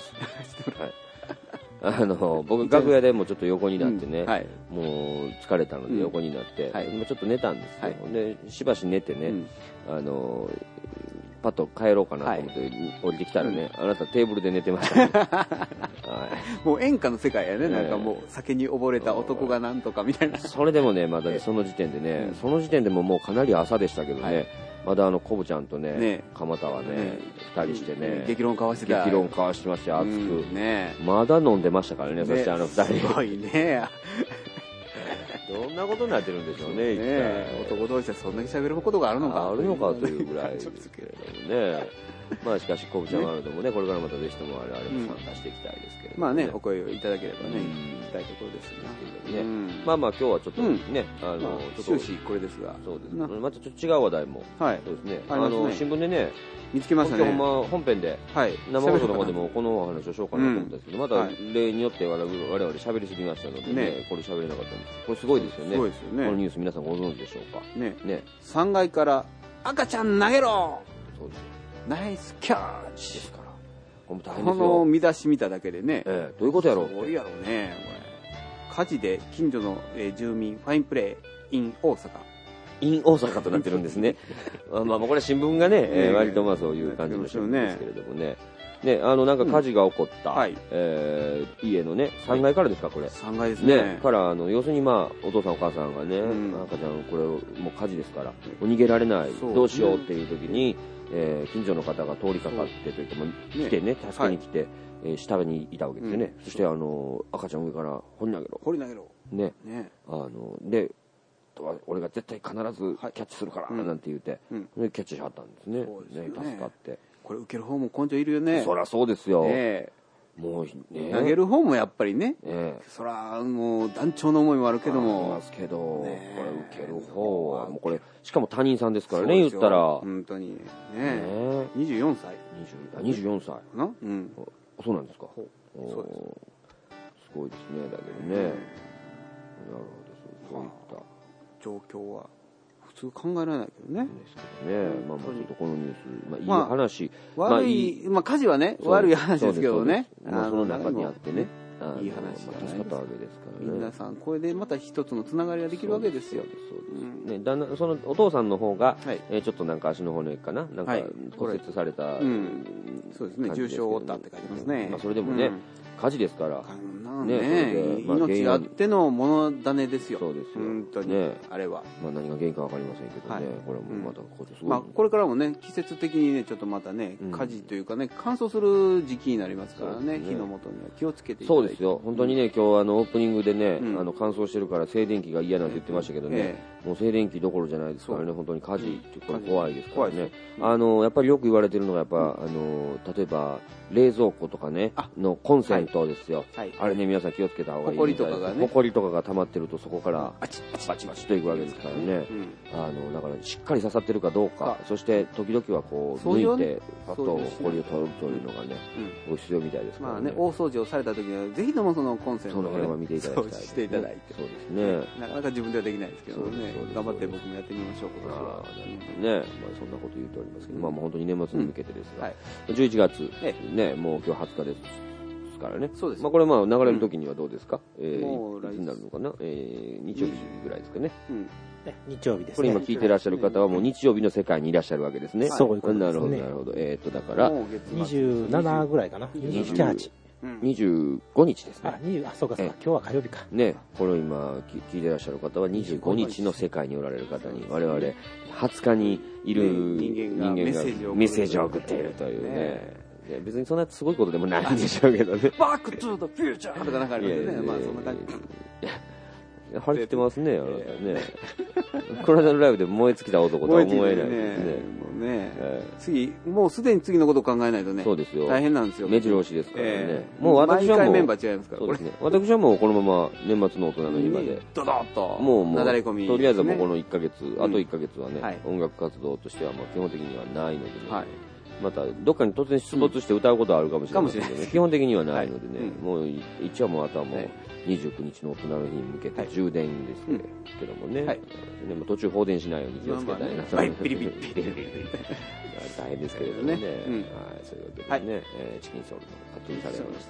僕楽屋でもちょっと横になってね、もう疲れたので横になって、ちょっと寝たんですよ。で、しばし寝てね、パッと帰ろうかなと思って降りてきたらね、あなたテーブルで寝てましたね。 もう演歌の世界やね、なんかもう酒に溺れた男がなんとかみたいな。 それでもね、まだその時点でね、その時点でももうかなり朝でしたけどね、まだコブちゃんとね、蒲田はね、二人してね、 激論交わしてた。 激論交わしてましたよ、熱く。まだ飲んでましたからね、そして二人。 すごいね。 どんなことになってるんでしょうね、 男同士でそんだけ喋ることがあるのか。 あるのかというぐらいですけれどもね。まあしかし、コブちゃんワールドもね、これからまたぜひともあれも参加していきたいですけれども。 まあね、お声をいただければね、行きたいところですね。 まあ今日はちょっとね、 終始これですが。 そうですね。またちょっと違う話題も。そうですね。新聞でね、 見つけましたね。 今日本編で、生放送の方でもこのお話をしようかなと思ったんですけど、また例によって我々喋りすぎましたのでね、これ喋れなかったんです。これすごいですよね。 すごいですよね。 このニュース皆さんご存知でしょうか。 ね。3階から赤ちゃん投げろ。 そうです。 ナイスキャッチですから。これ大変ですよ。 この見出し見ただけでね。 どういうことやろう。 すごいやろうね、これ。火事で近所の住民ファインプレー in 大阪。 in 大阪となってるんですね。まあこれ新聞がね、割とまあそういう感じの新聞ですけれどもね。なんか火事が起こった、家のね、3階からですか、これ。 3階ですね。 から、要するにまあ、お父さんお母さんがね、赤ちゃん、これ、もう火事ですから、逃げられない、どうしようっていう時に、近所の方が通りかかってというか、来てね、助けに来て、下にいたわけですよね。そして、赤ちゃん上から掘り投げろ。 掘り投げろ。 ね。で、俺が絶対必ずキャッチするから、なんて言って、キャッチしはったんですね。助かって。 これ受ける方も根性いるよね。 そりゃそうですよ。もうね。 投げる方もやっぱりね。そりゃもう団長の思いもあるけども。 ありますけど、これ受ける方は、もうこれ、しかも他人さんですからね、言ったら。 本当に。24歳。 24歳。そうなんですか。 そうです。 すごいですね、だけどね。なるほど、そういった状況は。普通考えられないけどね。 ですけどね。まあちょっとこのニュース、いい話。 悪い、火事はね、悪い話ですけどね。 その中にあってね。 いい話助かったわけですからね。 皆さん、これでまた一つのつながりができるわけですよ。 そうです。だんだん、そのお父さんの方が、ちょっとなんか足の骨かな、なんか骨折された。 そうですね、重傷を負ったって書いてますね。 それでもね、火事ですから。 命があってのもの種ですよ。 そうですよ。 本当に。あれは。 何が原因かわかりませんけどね。これもまたすごい。 これからもね、季節的にね、ちょっとまたね、火事というかね、乾燥する時期になりますからね、火の元には気をつけていただいて。 そうですよ。本当にね、今日オープニングでね、乾燥してるから静電気が嫌なんて言ってましたけどね、もう静電気どころじゃないですからね、本当に火事ってこれ怖いですからね。やっぱりよく言われてるのが、やっぱ、例えば、冷蔵庫とかね、のコンセントですよ。あれね、皆さん気をつけた方がいい。埃とかがね。埃とかが溜まってると、そこから、バチバチといくわけですからね。だから、しっかり刺さってるかどうか、そして、時々はこう、抜いて、パッと埃を取るというのがね、ご必要みたいですからね。 大掃除をされた時には、ぜひともそのコンセントをその辺は見ていただきたい。 掃除していただいて。 そうですね。 なかなか自分ではできないですけどね。頑張って僕もやってみましょう、今年は。 ね、そんなこと言っておりますけど、本当に年末に向けてですが、11月、ね、もう今日20日ですからね。 そうです。 これ流れる時にはどうですか？もういつになるのかな？日曜日ぐらいですかね。 日曜日ですね。 これ今聞いていらっしゃる方はもう日曜日の世界にいらっしゃるわけですね。 そういうことですね。 なるほど、なるほど。だから、 27ぐらいかな。27、8。 25日ですね。 そうかそうか。今日は火曜日か。 ね、これを今聞いていらっしゃる方は25日の世界におられる方に、我々20日にいる人間がメッセージを送っているというね。別にそんなすごいことでもないんでしょうけどね。 バックトゥーザフューチャーとかなんかありますよね。そんな感じ。 張り切ってますね、あなたね。この間のライブで燃え尽きた男とは思えないですね。もうすでに次のことを考えないとね。 そうですよ。 大変なんですよ。 目白押しですからね。 もう私はもう、毎回メンバー違いますから。 そうですね。私はもうこのまま年末の大人の日まで。 ドドッと。 もう、とりあえずはもうこの1ヶ月、あと1ヶ月はね、音楽活動としては基本的にはないのでね。また、どっかに突然出没して歌うことはあるかもしれないですけどね。基本的にはないのでね。もう、一応もうあとはもう、29日の大人の日に向けて充電ですけどもね。でも途中放電しないように気をつけたいなと。 ピリピリピリピリ。 大変ですけれどもね。そういうわけでね、チキンソウルの勝手にされました。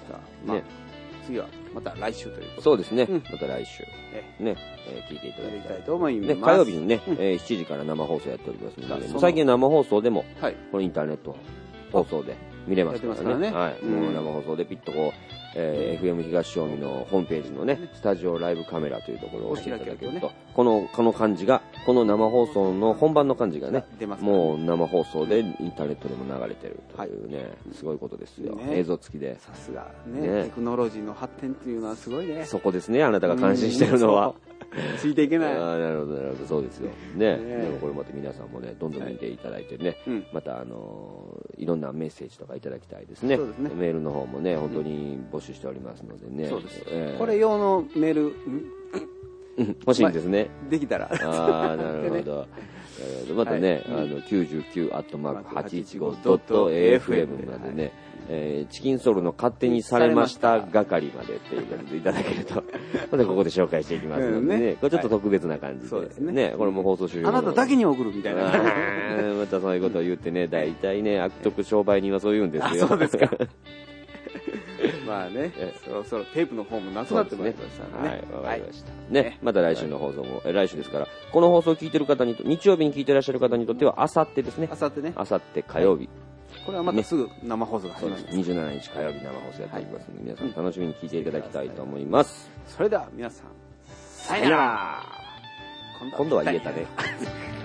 ね。 次はまた来週ということで。 そうですね。また来週。ね。聞いていただきたいと思います。 火曜日にね、7時から生放送やっておりますので、最近生放送でも、このインターネット放送で見れますからね。はい。もう生放送でピッとこう、FM 東正味のホームページのね、スタジオライブカメラというところを押していただけると、この感じが、この生放送の本番の感じがね、もう生放送でインターネットでも流れてるというね、すごいことですよ。映像付きで。 さすがね、テクノロジーの発展っていうのはすごいね。 そこですね、あなたが感心してるのは。 ついていけない。 なるほど、なるほど、そうですよ。ね。でもこれまた皆さんもね、どんどん見ていただいてね、またいろんなメッセージとかいただきたいですね。メールの方もね、本当に募集しておりますのでね。 そうです。これ用のメール、 欲しいんですね。 できたら。 なるほど。またね、99@815.fm までね、チキンソウルの勝手にされました係までっていうことでいただけると、またここで紹介していきますのでね、これちょっと特別な感じで。そうですね。これも放送終了。 あなただけに送るみたいな。 またそういうことを言ってね、大体ね、悪徳商売人はそう言うんですよ。 そうですか。まあね、そろそろテープの方もなくなってまいりましたね。はい、 わかりました。ね、また来週の放送も、来週ですから、この放送を聞いてる方にと、日曜日に聞いてらっしゃる方にとっては、あさってですね。 あさってね。 あさって火曜日。 これはまたすぐ生放送が始まります。 27日火曜日生放送やっておりますので、皆さん楽しみに聞いていただきたいと思います。 それでは皆さん、 さよなら。今度は言えたね。